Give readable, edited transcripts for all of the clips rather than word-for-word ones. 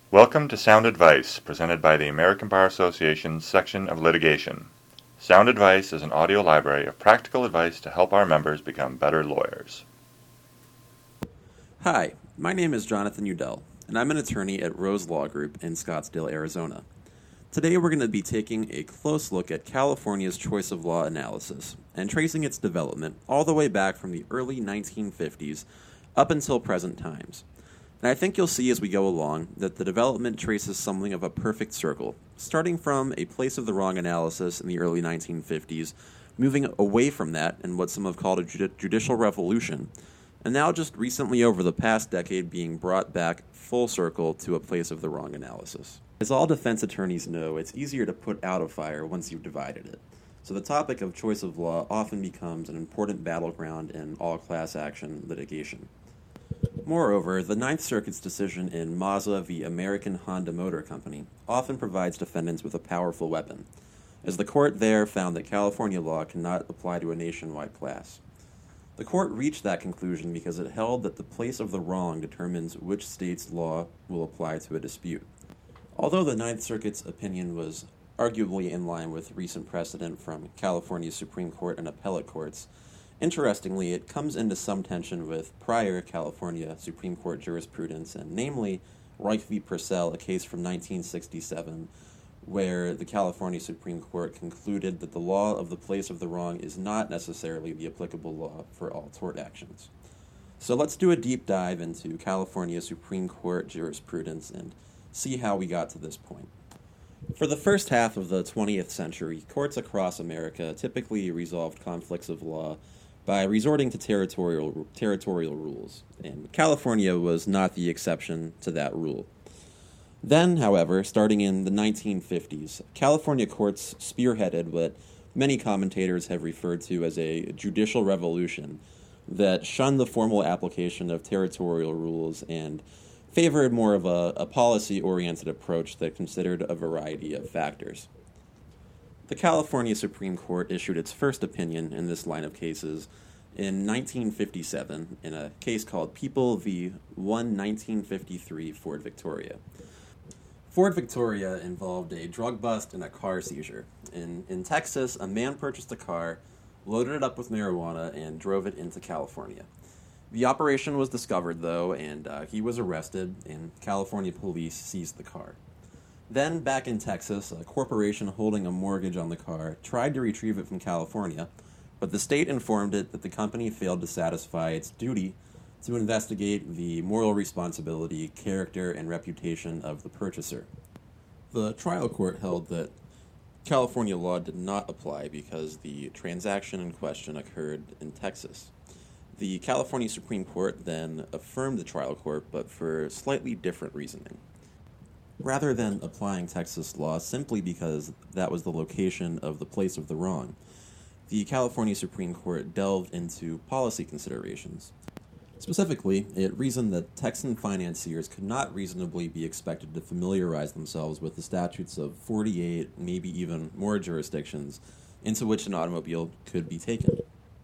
Welcome to Sound Advice, presented by the American Bar Association's section of litigation. Sound Advice is an audio library of practical advice to help our members become better lawyers. Hi, my name is Jonathan Udell, and I'm an attorney at Rose Law Group in Scottsdale, Arizona. Today we're going to be taking a close look at California's choice of law analysis and tracing its development all the way back from the early 1950s up until present times. And I think you'll see as we go along that the development traces something of a perfect circle, starting from a place of the wrong analysis in the early 1950s, moving away from that in what some have called a judicial revolution, and now just recently over the past decade being brought back full circle to a place of the wrong analysis. As all defense attorneys know, it's easier to put out a fire once you've divided it. So the topic of choice of law often becomes an important battleground in all class action litigation. Moreover, the Ninth Circuit's decision in Mazda v. American Honda Motor Company often provides defendants with a powerful weapon, as the court there found that California law cannot apply to a nationwide class. The court reached that conclusion because it held that the place of the wrong determines which state's law will apply to a dispute. Although the Ninth Circuit's opinion was arguably in line with recent precedent from California's Supreme Court and appellate courts, interestingly, it comes into some tension with prior California Supreme Court jurisprudence, and namely Reich v. Purcell, a case from 1967, where the California Supreme Court concluded that the law of the place of the wrong is not necessarily the applicable law for all tort actions. So let's do a deep dive into California Supreme Court jurisprudence and see how we got to this point. For the first half of the 20th century, courts across America typically resolved conflicts of law by resorting to territorial rules, and California was not the exception to that rule. Then, however, starting in the 1950s, California courts spearheaded what many commentators have referred to as a judicial revolution that shunned the formal application of territorial rules and favored more of a policy-oriented approach that considered a variety of factors. The California Supreme Court issued its first opinion in this line of cases in 1957 in a case called People v. 1953 Ford Victoria. Ford Victoria involved a drug bust and a car seizure. In Texas, a man purchased a car, loaded it up with marijuana, and drove it into California. The operation was discovered, though, and he was arrested, and California police seized the car. Then, back in Texas, a corporation holding a mortgage on the car tried to retrieve it from California, but the state informed it that the company failed to satisfy its duty to investigate the moral responsibility, character, and reputation of the purchaser. The trial court held that California law did not apply because the transaction in question occurred in Texas. The California Supreme Court then affirmed the trial court, but for slightly different reasoning. Rather than applying Texas law simply because that was the location of the place of the wrong, the California Supreme Court delved into policy considerations. Specifically, it reasoned that Texan financiers could not reasonably be expected to familiarize themselves with the statutes of 48, maybe even more jurisdictions into which an automobile could be taken.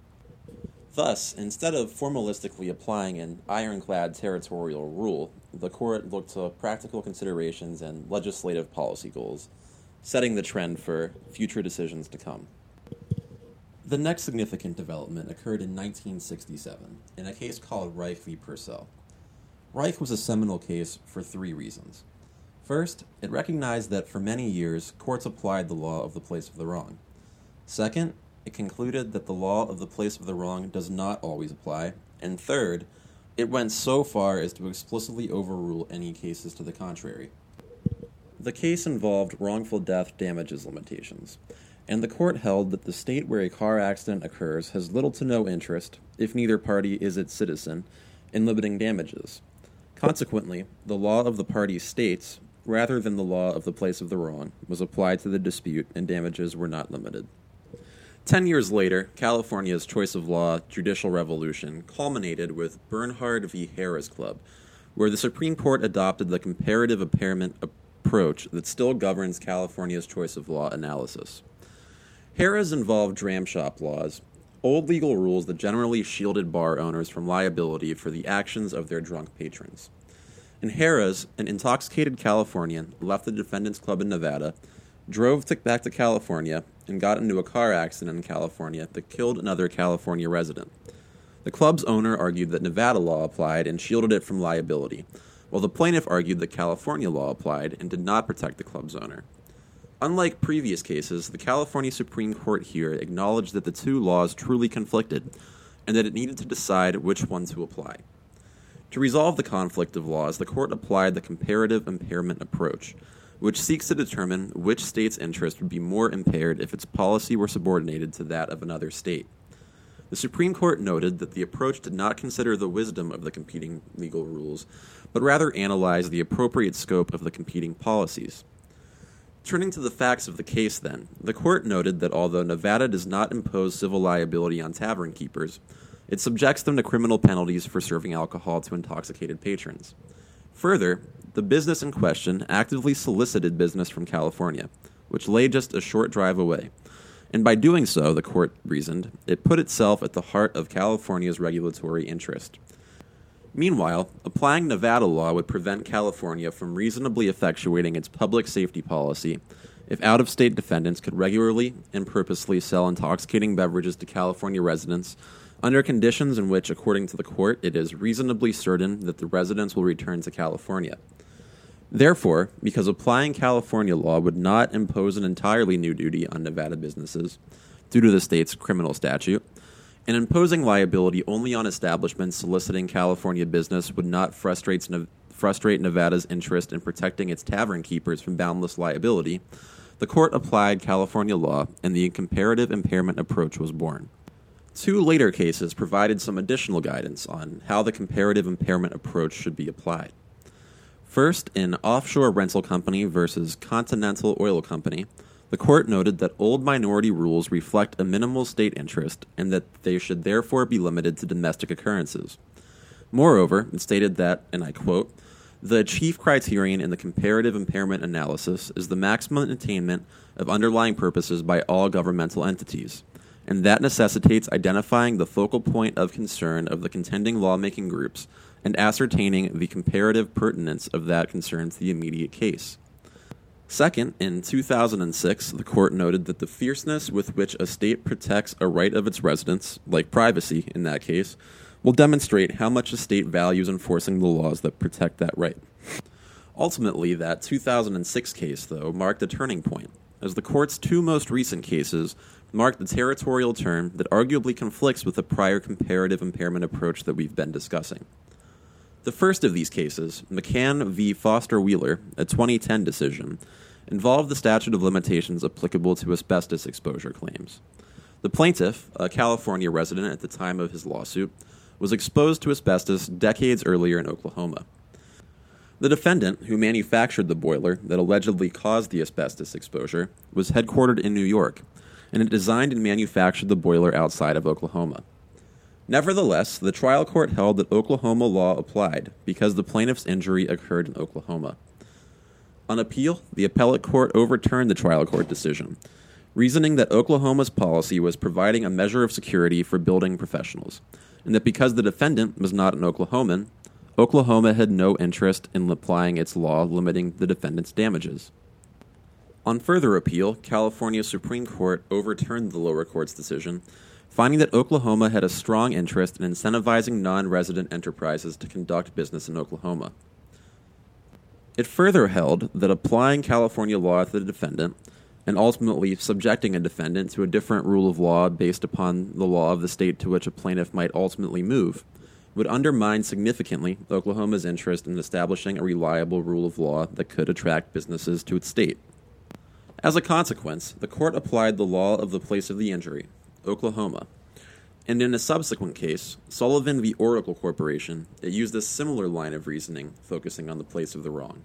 Thus, instead of formalistically applying an ironclad territorial rule, the court looked to practical considerations and legislative policy goals, setting the trend for future decisions to come. The next significant development occurred in 1967 in a case called Reich v. Purcell. Reich was a seminal case for three reasons. First, it recognized that for many years, courts applied the law of the place of the wrong. Second, it concluded that the law of the place of the wrong does not always apply. And third, it went so far as to explicitly overrule any cases to the contrary. The case involved wrongful death damages limitations, and the court held that the state where a car accident occurs has little to no interest, if neither party is its citizen, in limiting damages. Consequently, the law of the party's states, rather than the law of the place of the wrong, was applied to the dispute and damages were not limited. 10 years later, California's choice of law judicial revolution culminated with Bernhard v. Harris Club, where the Supreme Court adopted the comparative impairment approach that still governs California's choice of law analysis. Harris involved dram shop laws, old legal rules that generally shielded bar owners from liability for the actions of their drunk patrons. In Harrah's, an intoxicated Californian left the defendant's club in Nevada, drove back to California, and got into a car accident in California that killed another California resident. The club's owner argued that Nevada law applied and shielded it from liability, while the plaintiff argued that California law applied and did not protect the club's owner. Unlike previous cases, the California Supreme Court here acknowledged that the two laws truly conflicted, and that it needed to decide which one to apply. To resolve the conflict of laws, the court applied the comparative impairment approach, which seeks to determine which state's interest would be more impaired if its policy were subordinated to that of another state. The Supreme Court noted that the approach did not consider the wisdom of the competing legal rules, but rather analyzed the appropriate scope of the competing policies. Turning to the facts of the case, then, the court noted that although Nevada does not impose civil liability on tavern keepers, it subjects them to criminal penalties for serving alcohol to intoxicated patrons. Further, the business in question actively solicited business from California, which lay just a short drive away, and by doing so, the court reasoned, it put itself at the heart of California's regulatory interest. Meanwhile, applying Nevada law would prevent California from reasonably effectuating its public safety policy if out-of-state defendants could regularly and purposely sell intoxicating beverages to California residents under conditions in which, according to the court, it is reasonably certain that the residents will return to California. Therefore, because applying California law would not impose an entirely new duty on Nevada businesses, due to the state's criminal statute, and imposing liability only on establishments soliciting California business would not frustrate Nevada's interest in protecting its tavern keepers from boundless liability, the court applied California law, and the comparative impairment approach was born. Two later cases provided some additional guidance on how the comparative impairment approach should be applied. First, in Offshore Rental Company versus Continental Oil Company, the court noted that old minority rules reflect a minimal state interest and that they should therefore be limited to domestic occurrences. Moreover, it stated that, and I quote, "The chief criterion in the comparative impairment analysis is the maximum attainment of underlying purposes by all governmental entities, and that necessitates identifying the focal point of concern of the contending lawmaking groups and ascertaining the comparative pertinence of that concern to the immediate case." Second, in 2006, the court noted that the fierceness with which a state protects a right of its residents, like privacy in that case, will demonstrate how much a state values enforcing the laws that protect that right. Ultimately, that 2006 case, though, marked a turning point, as the court's two most recent cases marked the territorial turn that arguably conflicts with the prior comparative impairment approach that we've been discussing. The first of these cases, McCann v. Foster Wheeler, a 2010 decision, involved the statute of limitations applicable to asbestos exposure claims. The plaintiff, a California resident at the time of his lawsuit, was exposed to asbestos decades earlier in Oklahoma. The defendant, who manufactured the boiler that allegedly caused the asbestos exposure, was headquartered in New York, and it designed and manufactured the boiler outside of Oklahoma. Nevertheless, the trial court held that Oklahoma law applied because the plaintiff's injury occurred in Oklahoma. On appeal, the appellate court overturned the trial court decision, reasoning that Oklahoma's policy was providing a measure of security for building professionals, and that because the defendant was not an Oklahoman, Oklahoma had no interest in applying its law limiting the defendant's damages. On further appeal, California Supreme Court overturned the lower court's decision, finding that Oklahoma had a strong interest in incentivizing non-resident enterprises to conduct business in Oklahoma. It further held that applying California law to the defendant, and ultimately subjecting a defendant to a different rule of law based upon the law of the state to which a plaintiff might ultimately move, would undermine significantly Oklahoma's interest in establishing a reliable rule of law that could attract businesses to its state. As a consequence, the court applied the law of the place of the injury, Oklahoma, and in a subsequent case, Sullivan v. Oracle Corporation, it used a similar line of reasoning, focusing on the place of the wrong.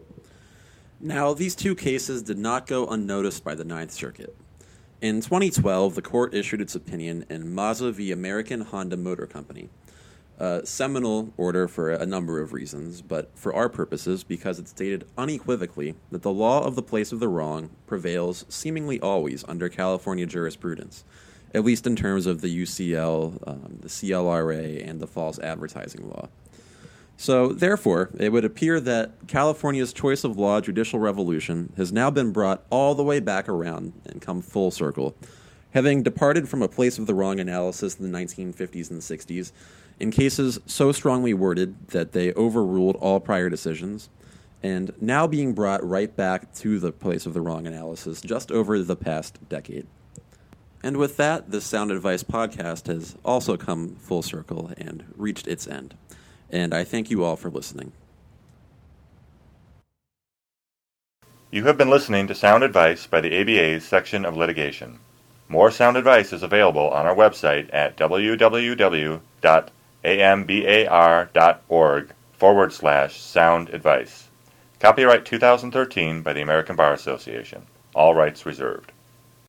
Now, these two cases did not go unnoticed by the Ninth Circuit. In 2012, the court issued its opinion in Mazza v. American Honda Motor Company, a seminal order for a number of reasons, but for our purposes because it stated unequivocally that the law of the place of the wrong prevails seemingly always under California jurisprudence, at least in terms of the UCL, the CLRA, and the false advertising law. So, therefore, it would appear that California's choice of law judicial revolution has now been brought all the way back around and come full circle, having departed from a place of the wrong analysis in the 1950s and 60s in cases so strongly worded that they overruled all prior decisions, and now being brought right back to the place of the wrong analysis just over the past decade. And with that, the Sound Advice podcast has also come full circle and reached its end. And I thank you all for listening. You have been listening to Sound Advice by the ABA's section of litigation. More sound advice is available on our website at www.ambar.org/sound advice. Copyright 2013 by the American Bar Association. All rights reserved.